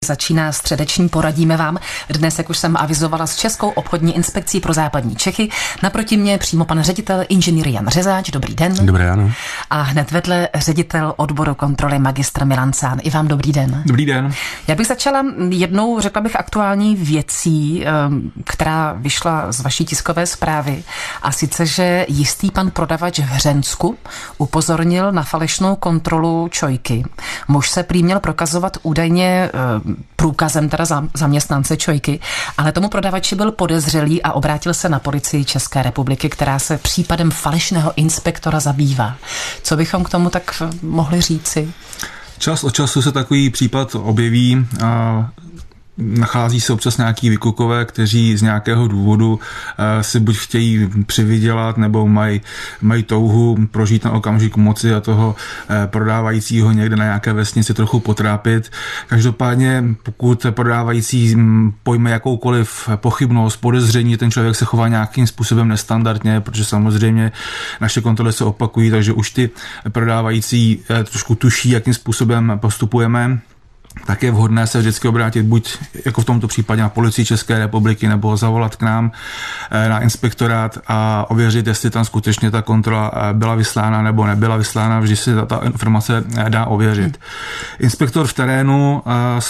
Začíná středeční Poradíme vám. Dnes, jak už jsem avizovala, s Českou obchodní inspekcí pro západní Čechy. Naproti mě přímo pan ředitel inženýr Jan Řezáč. Dobrý den. Dobré ráno. A hned vedle ředitel odboru kontroly magistr Milan Cán. I vám dobrý den. Dobrý den. Já bych začala jednou, řekla bych, aktuální věcí, která vyšla z vaší tiskové zprávy. A sice, že jistý pan prodavač v Hřensku upozornil na falešnou kontrolu čojky. Muž se prý měl prokazovat údajně průkazem teda zaměstnance čojky, ale tomu prodavači byl podezřelý a obrátil se na policii České republiky, která se případem falešného inspektora zabývá. Co bychom k tomu tak mohli říci? Čas od času se takový případ objeví a nachází se občas nějaký vykukové, kteří z nějakého důvodu si buď chtějí přivydělat, nebo mají touhu prožít ten okamžik moci a toho prodávajícího někde na nějaké vesnici trochu potrápit. Každopádně, pokud prodávající pojme jakoukoliv pochybnost, podezření, ten člověk se chová nějakým způsobem nestandardně, protože samozřejmě naše kontroly se opakují, takže už ty prodávající trošku tuší, jakým způsobem postupujeme, tak je vhodné se vždycky obrátit buď jako v tomto případě na policii České republiky nebo zavolat k nám na inspektorát a ověřit, jestli tam skutečně ta kontrola byla vyslána nebo nebyla vyslána. Vždy si ta informace dá ověřit. Inspektor v terénu,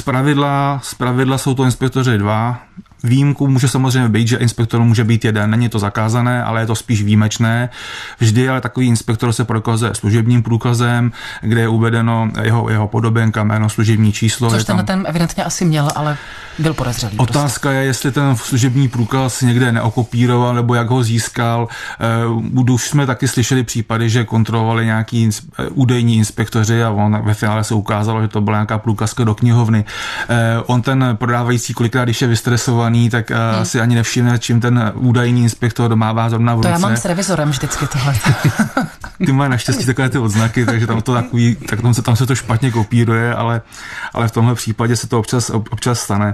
zpravidla jsou to inspektoři 2. Výjimku může samozřejmě být, že inspektor může být jeden. Není to zakázané, ale je to spíš výjimečné. Vždy ale takový inspektor se prokazuje služebním průkazem, kde je uvedeno jeho podobenka, jméno, služební číslo. Což ten evidentně asi měl, ale byl podezřelý. Otázka je, jestli ten služební průkaz někde neokopíroval, nebo jak ho získal. Už jsme taky slyšeli případy, že kontrolovali nějaký údajní inspektoři a ve finále se ukázalo, že to byla nějaká průkazka do knihovny. On ten prodávající kolikrát, když je vystresovaný, tak si ani nevšimne, čím ten údajný inspektor domává zrovna v ruce. To já mám s revizorem vždycky tohle. Ty mají naštěstí takové ty odznaky, takže tam se to špatně kopíruje, ale v tomhle případě se to občas stane.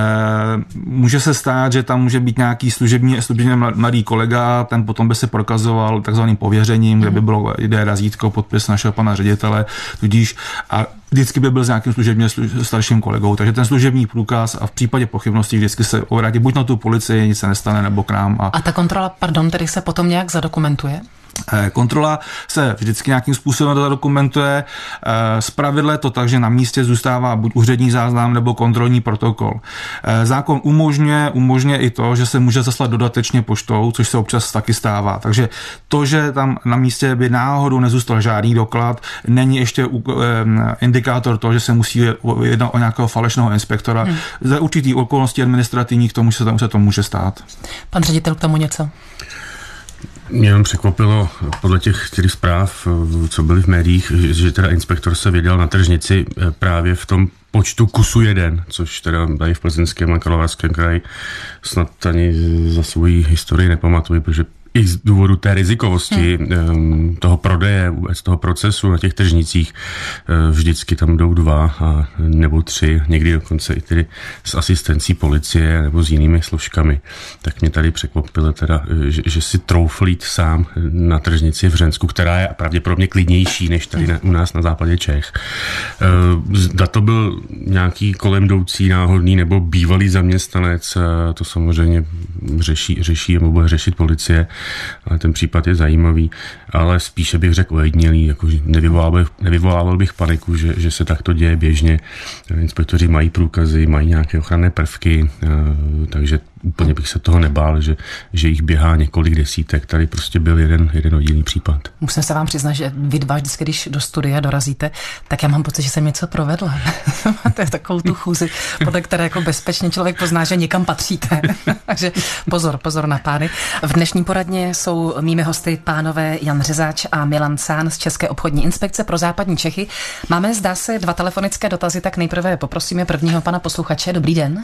Může se stát, že tam může být nějaký služební mladý kolega, ten potom by se prokazoval takzvaným pověřením, kde by bylo razítko, podpis našeho pana ředitele, tudíž a vždycky by byl s nějakým služebně starším kolegou, takže ten služební průkaz a v případě pochybností vždycky se obrátí buď na tu policii, nic se nestane, nebo k nám. A ta kontrola, tedy se potom nějak zadokumentuje? Kontrola se vždycky nějakým způsobem zadokumentuje. Zpravidla je to tak, že na místě zůstává buď úřední záznam nebo kontrolní protokol. Zákon umožňuje i to, že se může zaslat dodatečně poštou, což se občas taky stává. Takže to, že tam na místě by náhodou nezůstal žádný doklad, není ještě indikátor toho, že se musí jednat o nějakého falešného inspektora. Za určitý okolnosti administrativní k tomu se to může stát. Pan ředitel k tomu něco? Mě jenom překvapilo podle těch zpráv, co byly v médiích, že teda inspektor se vydal na tržnici právě v tom počtu kusu 1, což teda tady v Plzeňském a Karlovarském kraji snad ani za svou historii nepamatuji, protože i z důvodu té rizikovosti toho prodeje, vůbec toho procesu na těch tržnicích, vždycky tam jdou 2 nebo 3, někdy dokonce i tedy s asistencí policie nebo s jinými složkami. Tak mě tady překvapilo teda, že si troufl jít sám na tržnici v Hřensku, která je pravděpodobně klidnější než tady u nás na západě Čech. Zda to byl nějaký kolem jdoucí náhodný nebo bývalý zaměstnanec, to samozřejmě řeší nebo bude řešit policie, ale ten případ je zajímavý, ale spíše bych řekl ojedinělý, jako nevyvolával bych paniku, že se takto děje běžně. Inspektoři mají průkazy, mají nějaké ochranné prvky, takže úplně bych se toho nebál, že jich běhá několik desítek. Tady prostě byl jeden oddílný případ. Musím se vám přiznat, že vy dva vždycky, když do studia dorazíte, tak já mám pocit, že jsem něco provedla. Máte takovou tu chůzi, podle které jako bezpečně člověk pozná, že někam patříte. Takže pozor na pány. V dnešní poradně jsou mými hosty pánové Jan Řezáč a Milan Cán z České obchodní inspekce pro západní Čechy. Máme, zdá se, 2 telefonické dotazy, tak nejprve poprosíme prvního pana posluchače. Dobrý den.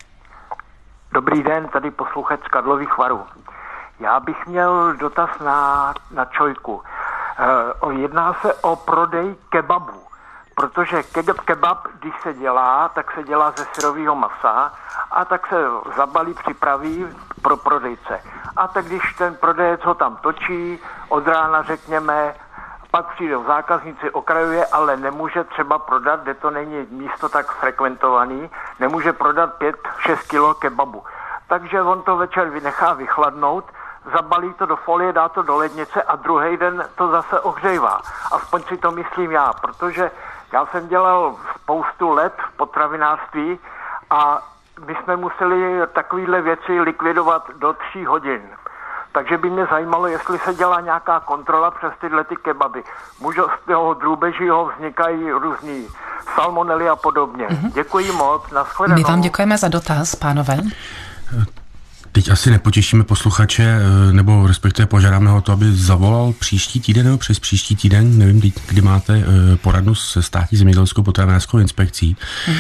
Dobrý den, tady posluchač z Karlových Varů. Já bych měl dotaz na čojku. Jedná se o prodej kebabu, protože kebab, když se dělá, tak se dělá ze syrového masa a tak se zabalí, připraví pro prodejce. A tak když ten prodejec ho tam točí, od rána řekněme pak přijde v zákaznici, okrajuje, ale nemůže třeba prodat, kde to není místo tak frekventovaný, nemůže prodat 5-6 kilo kebabu. Takže on to večer nechá vychladnout, zabalí to do folie, dá to do lednice a druhý den to zase ohřejvá. Aspoň si to myslím já, protože já jsem dělal spoustu let v potravinářství a my jsme museli takovéhle věci likvidovat do 3 hodin. Takže by mě zajímalo, jestli se dělá nějaká kontrola přes tyhle ty kebaby. Můžou z toho drůbežího vznikají různý salmonely a podobně. Děkuji moc, nashledanou. My vám děkujeme za dotaz, pánové. Teď asi nepotěšíme posluchače, nebo respektive požádáme ho to, aby zavolal příští týden nebo přes příští týden, nevím, kdy máte poradnu se státní zemědělskou potravinářskou inspekcí.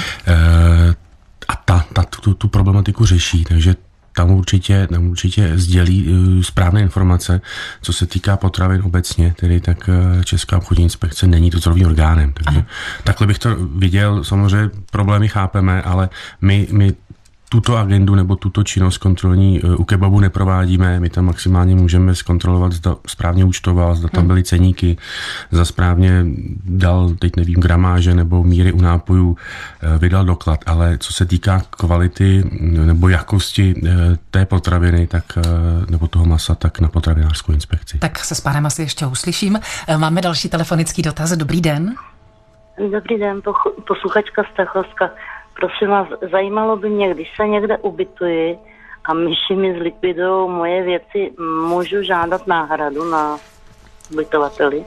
A tu problematiku řeší, takže tam určitě sdělí správné informace, co se týká potravin obecně, tedy tak Česká obchodní inspekce není dozorovým orgánem. Takže takhle bych to viděl, samozřejmě problémy chápeme, ale my tuto agendu nebo tuto činnost kontrolní u kebabu neprovádíme. My tam maximálně můžeme zkontrolovat, zda správně účtoval, zda tam byly ceníky, zda správně dal, teď nevím, gramáže nebo míry u nápojů, vydal doklad. Ale co se týká kvality nebo jakosti té potraviny, tak, nebo toho masa, tak na potravinářskou inspekci. Tak se s pánem asi ještě uslyším. Máme další telefonický dotaz. Dobrý den. Dobrý den, posluchačka Stachovska. Prosím vás, zajímalo by mě, když se někde ubytuji a myši mi zlikvidují moje věci, můžu žádat náhradu na ubytovateli?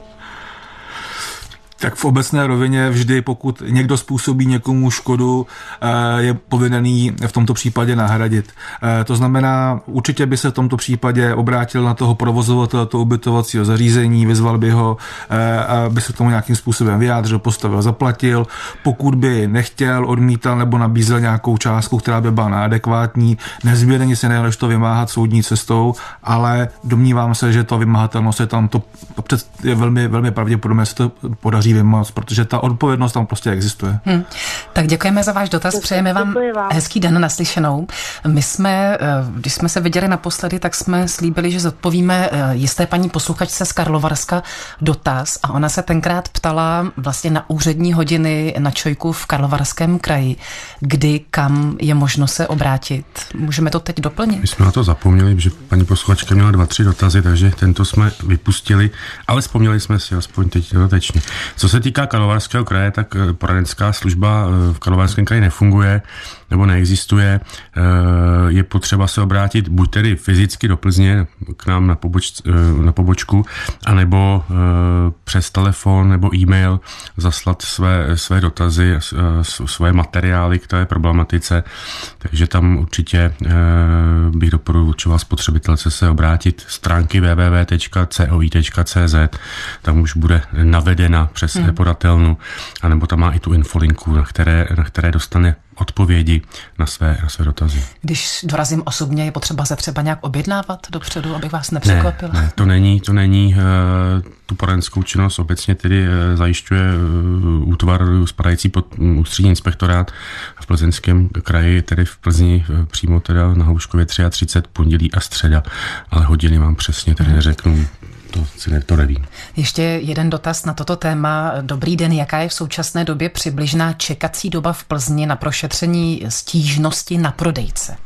Tak v obecné rovině vždy, pokud někdo způsobí někomu škodu, je povinný v tomto případě nahradit. To znamená, určitě by se v tomto případě obrátil na toho provozovatele toho ubytovacího zařízení, vyzval by ho, aby se k tomu nějakým způsobem vyjádřil, postavil, zaplatil. Pokud by nechtěl, odmítal nebo nabízel nějakou částku, která by byla neadekvátní, nezběde nic jiného, než to vymáhat soudní cestou, ale domnívám se, že ta vymahatelnost je tam, to je velmi, velmi pravděpodobně, že se to podaří vymoct, protože ta odpovědnost tam prostě existuje. Tak děkujeme za váš dotaz, přejeme vám hezký den, naslyšenou. My jsme, když jsme se viděli naposledy, tak jsme slíbili, že zodpovíme jisté paní posluchačce z Karlovarska dotaz a ona se tenkrát ptala vlastně na úřední hodiny na ČOIku v Karlovarském kraji, kdy kam je možno se obrátit. Můžeme to teď doplnit? My jsme na to zapomněli, že paní posluchačka měla 2-3 dotazy, takže tento jsme vypustili, ale vzpomněli jsme si aspoň teď dodatečně. Co se týká Karlovarského kraje, tak poradenská služba v Karlovarském kraji nefunguje nebo neexistuje. Je potřeba se obrátit buď tedy fyzicky do Plzně k nám na pobočku, anebo přes telefon nebo e-mail zaslat své dotazy, své materiály k té problematice. Takže tam určitě bych doporučoval spotřebitelce se obrátit stránky www.coi.cz, tam už bude navedena přes podatelnu, anebo tam má i tu infolinku, na které dostane odpovědi na své dotazy. Když dorazím osobně, je potřeba se třeba nějak objednávat dopředu, abych vás nepřekvapila? Ne, to není. Tu poradenskou činnost obecně tedy zajišťuje útvar spadající pod ústřední inspektorát v Plzeňském kraji, tedy v Plzni přímo teda na Hlouškově 33, pondělí a středa, ale hodiny vám přesně tedy neřeknu. To nevím. Ještě jeden dotaz na toto téma. Dobrý den, jaká je v současné době přibližná čekací doba v Plzni na prošetření stížnosti na prodejce?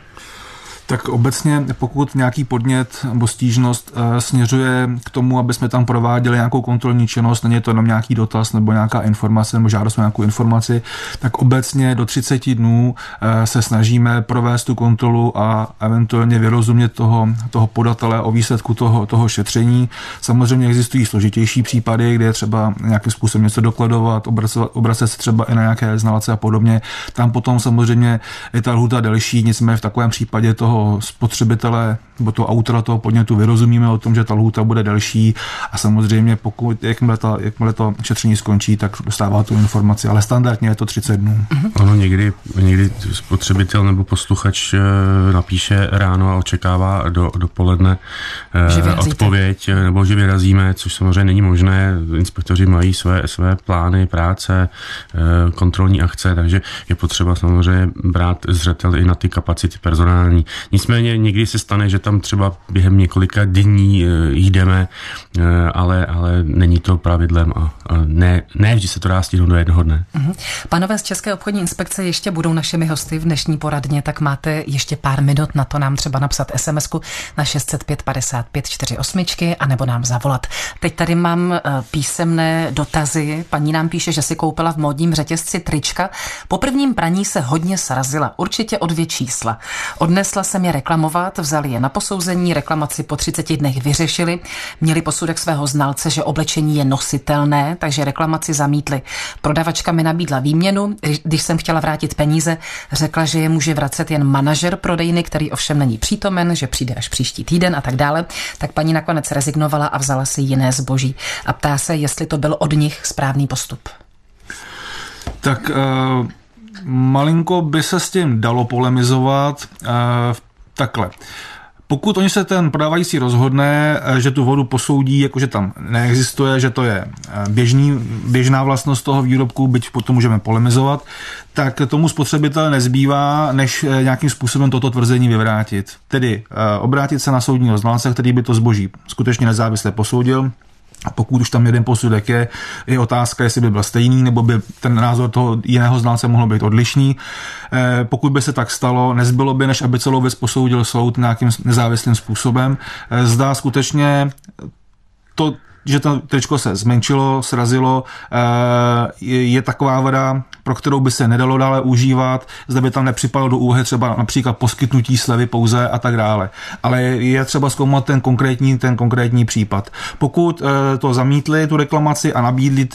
Tak obecně, pokud nějaký podnět nebo stížnost směřuje k tomu, aby jsme tam prováděli nějakou kontrolní činnost, není to jenom nějaký dotaz nebo nějaká informace nebo žádost o nějakou informaci, tak obecně do 30 dnů se snažíme provést tu kontrolu a eventuálně vyrozumět toho podatele o výsledku toho šetření. Samozřejmě existují složitější případy, kde je třeba nějakým způsobem něco dokladovat, obracet se třeba i na nějaké znalce a podobně. Tam potom samozřejmě je ta lhůta delší, nicméně v takovém případě toho spotřebitele nebo toho autora toho podnětu vyrozumíme o tom, že ta lhůta bude delší a samozřejmě jakmile to šetření skončí, tak dostává tu informaci, ale standardně je to 30 dnů. Ono někdy spotřebitel nebo posluchač napíše ráno a očekává dopoledne odpověď, nebo že vyrazíme, což samozřejmě není možné. Inspektoři mají své plány práce, kontrolní akce, takže je potřeba samozřejmě brát zřetel i na ty kapacity personální. Nicméně někdy se stane, že tam třeba během několika dní jdeme, ale není to pravidlem a ne vždy se to dá stihnout do jednoho dne. Pánové z České obchodní inspekce ještě budou našimi hosty v dnešní poradně, tak máte ještě pár minut na to nám třeba napsat SMS-ku na 605 55 48 anebo nám zavolat. Teď tady mám písemné dotazy. Paní nám píše, že si koupila v módním řetězci trička. Po prvním praní se hodně srazila, určitě o 2 čísla. Odnesla jsem je reklamovat, vzali je na posouzení, reklamaci po 30 dnech vyřešili, měli posudek svého znalce, že oblečení je nositelné, takže reklamaci zamítli. Prodavačka mi nabídla výměnu, když jsem chtěla vrátit peníze, řekla, že je může vracet jen manažer prodejny, který ovšem není přítomen, že přijde až příští týden a tak dále. Tak paní nakonec rezignovala a vzala si jiné zboží. A ptá se, jestli to byl od nich správný postup. Tak malinko by se s tím dalo polemizovat takhle. Pokud oni se ten prodávající rozhodne, že tu vodu posoudí, jakože tam neexistuje, že to je běžná vlastnost toho výrobku, byť potom můžeme polemizovat, tak tomu spotřebitele nezbývá, než nějakým způsobem toto tvrzení vyvrátit. Tedy obrátit se na soudního znalce, který by to zboží skutečně nezávisle posoudil. A pokud už tam jeden posudek je otázka, jestli by byl stejný, nebo by ten názor toho jiného znalce mohl být odlišný. Pokud by se tak stalo, nezbylo by, než aby celou věc posoudil soud nějakým nezávislým způsobem. Zdá skutečně to, že to tričko se zmenšilo, srazilo, je taková vada, pro kterou by se nedalo dále užívat, zda by tam nepřipadlo do úvahy třeba například poskytnutí slevy pouze a tak dále. Ale je třeba zkoumat ten konkrétní případ. Pokud to zamítli, tu reklamaci, a nabídli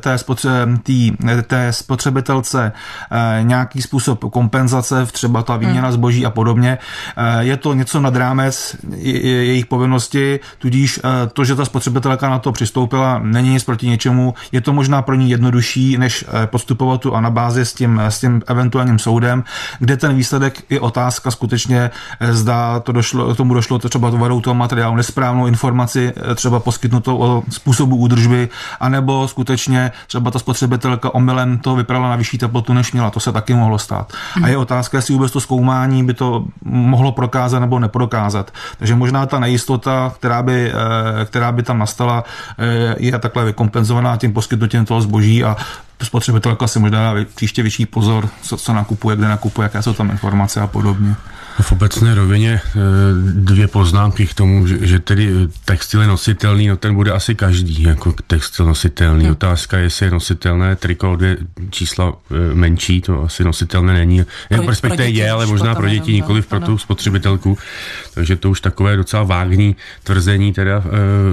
té spotřebitelce nějaký způsob kompenzace, třeba ta výměna zboží a podobně, je to něco nad rámec jejich povinnosti, tudíž to, že ta spotřebitelka na to přistoupila, není nic proti něčemu, je to možná pro ní jednodušší, než postupovat tu anabázi s tím eventuálním soudem, kde ten výsledek je otázka skutečně, zda tomu došlo třeba vadou toho materiálu nesprávnou informaci, třeba poskytnutou o způsobu údržby, anebo skutečně třeba ta spotřebitelka omylem to vyprala na vyšší teplotu, než měla. To se taky mohlo stát. A je otázka, jestli vůbec to zkoumání by to mohlo prokázat nebo neprokázat. Takže možná ta nejistota, která by tam nastala, je takhle vykompenzovaná tím poskytnutím toho zboží a spotřebitelka si možná dá příště větší pozor, co nakupuje, kde nakupuje, jaké jsou tam informace a podobně. V obecné rovině 2 poznámky k tomu, že tedy textil je nositelný, no ten bude asi každý jako textil nositelný. Otázka je, jestli je nositelné triko o 2 čísla menší, to asi nositelné není. Respektive je, ale možná pro děti, nikoliv pro tu spotřebitelku. Takže to už takové docela vágní tvrzení teda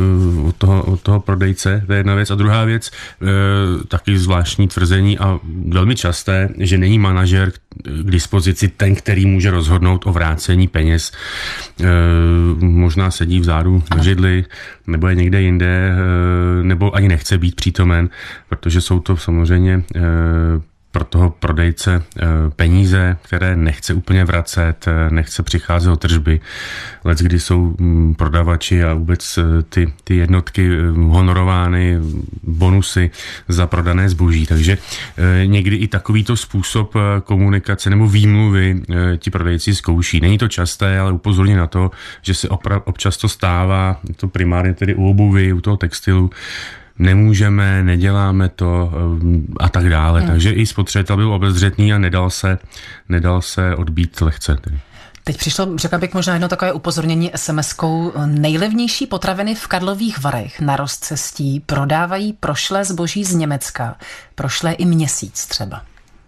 od toho prodejce, to je jedna věc. A druhá věc, taky zvláštní tvrzení a velmi časté, že není manažer k dispozici ten, který může rozhodnout o vrácení peněz. Možná sedí vzadu na židli, nebo je někde jinde, nebo ani nechce být přítomen, protože jsou to samozřejmě pro toho prodejce peníze, které nechce úplně vracet, nechce přicházet o tržby. Leckdy jsou prodavači a vůbec ty jednotky honorovány, bonusy za prodané zboží. Takže někdy i takovýto způsob komunikace nebo výmluvy ti prodejci zkouší. Není to časté, ale upozorní na to, že se občas to stává, to primárně tedy u obuvy, u toho textilu, nemůžeme, neděláme to a tak dále. Takže i spotřebitel byl obezřetný a nedal se odbít lehce. Teď přišlo, řekla bych, možná jedno takové upozornění SMS-kou. Nejlevnější potraviny v Karlových Varech na rozcestí prodávají prošlé zboží z Německa. Prošlé i měsíc třeba.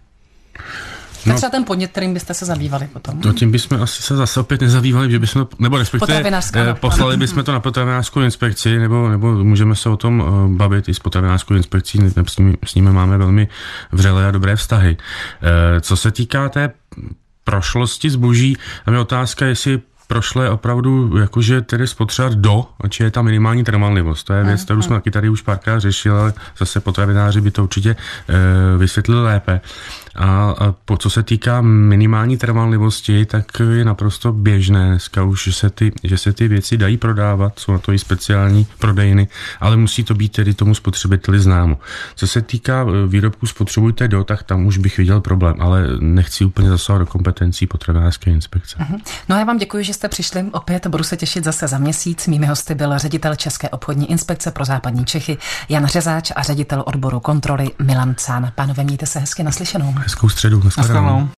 Tak třeba ten podnět, kterým byste se zabývali potom. No tím bychom asi se zase opět nezabývali, že bychom, nebo respektive poslali bychom to na potravinářskou inspekci, nebo můžeme se o tom bavit i s potravinářskou inspekcí, s nimi máme velmi vřelé a dobré vztahy. Co se týká té prošlosti zboží, tam je otázka, jestli prošle opravdu jakože tedy spotřebovat či je ta minimální trvanlivost. To je věc, kterou jsme taky tady už párkrát řešili, ale zase potravináři by to určitě vysvětlili lépe. A co se týká minimální trvanlivosti, tak je naprosto běžné dneska už, že se ty věci dají prodávat, jsou na to i speciální prodejny, ale musí to být tedy tomu spotřebiteli známo. Co se týká výrobků spotřebujte tak tam už bych viděl problém, ale nechci úplně zasahovat do kompetencí potravinářské inspekce. No a já vám děkuji, že jste přišli opět, budu se těšit zase za měsíc. Mými hosty byl ředitel České obchodní inspekce pro západní Čechy Jan Řezáč a ředitel odboru kontroly Milan Cán. Pánové, mějte se hezky, naslyšenou. Hezkou středu. Naschledanou.